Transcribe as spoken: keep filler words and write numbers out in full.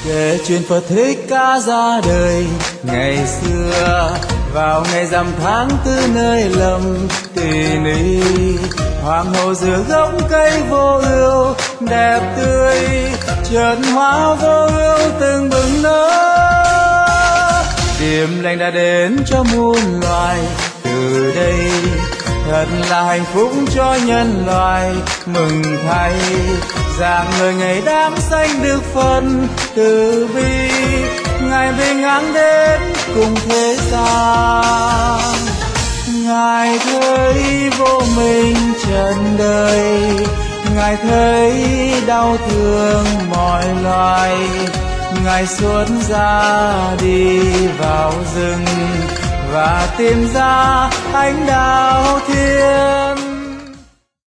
Kể chuyện Phật Thích Ca ra đời ngày xưa, vào ngày rằm tháng tư nơi lâm Tỳ Ni. Hoàng hậu giữa gốc cây vô ưu đẹp tươi, chợt hoa vô ưu từng bừng nở. Điềm lành đã đến cho muôn loài, từ đây thật là hạnh phúc cho nhân loại. Mừng thay dạng người ngày đám xanh được phân từ bi, ngày bình an đến cùng thế gian. Ngài thấy vô minh trần đời, Ngài thấy đau thương mọi loài. Ngài xuất ra đi vào rừng và tìm ra ánh đạo thiên.